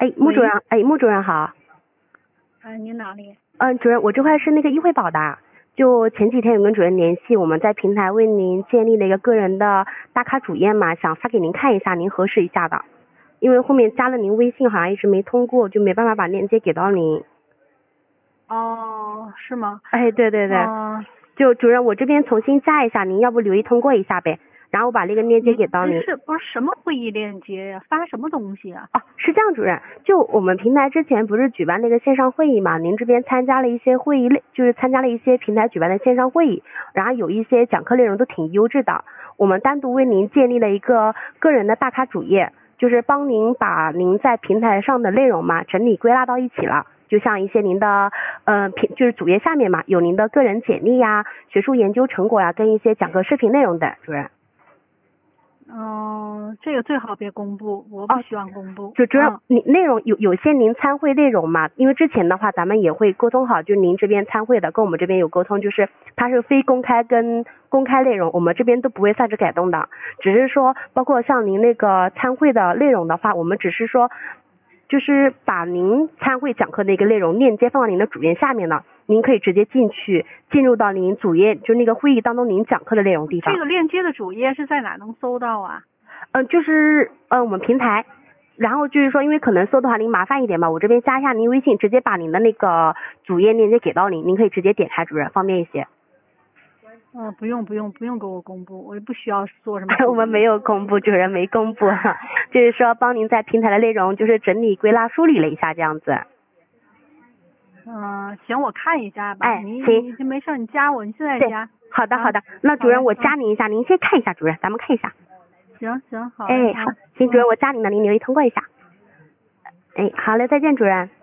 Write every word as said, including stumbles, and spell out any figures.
哎，穆主任，哎，穆主任好。 哎，您哪里？ 嗯，主任，我这块是那个易惠宝的。就前几天有跟主任联系，我们在平台为您建立了一个个人的大咖主页嘛，想发给您看一下，您核实一下的。因为后面加了您微信，好像一直没通过，就没办法把链接给到您。 哦，是吗？ 哎，对对对。 嗯。 就主任，我这边重新加一下，您要不留意通过一下呗，然后我把那个链接给到您。 是不是什么会议链接呀？发什么东西啊？ 哦，是这样，主任，就我们平台之前不是举办那个线上会议嘛，您这边参加了一些会议类，就是参加了一些平台举办的线上会议，然后有一些讲课内容都挺优质的，我们单独为您建立了一个个人的大咖主页，就是帮您把您在平台上的内容嘛整理归纳到一起了。就像一些您的呃平就是主页下面嘛，有您的个人简历呀、学术研究成果呀，跟一些讲课视频内容的，主任。 嗯，这个最好别公布，我不喜欢公布。 就主任， 嗯、 你内容有有些您参会内容嘛，因为之前的话咱们也会沟通好，就您这边参会的跟我们这边有沟通，就是它是非公开跟公开内容，我们这边都不会擅自改动的，只是说包括像您那个参会的内容的话，我们只是说就是把您参会讲课的一个内容链接放到您的主页下面了，您可以直接进去进入到您主页，就那个会议当中您讲课的内容地方。 这个链接的主页是在哪能搜到啊？ 嗯、呃，就是嗯、呃、我们平台，然后就是说因为可能搜的话您麻烦一点嘛，我这边加一下您微信，直接把您的那个主页链接给到您，您可以直接点开，主任方便一些。 嗯、呃，不用不用不用给我公布，我也不需要做什么。 我们没有公布，主任没公布，就是说帮您在平台的内容就是整理归纳梳理了一下这样子。 嗯、呃，行，我看一下吧。 哎， 你行， 你没事，你加我，你现在加。 好的好的，那主任我加您一下，您先看一下，主任咱们看一下。 行行好。 哎好，行，主任我加您了，您留意通过一下。哎，好嘞，再见，主任。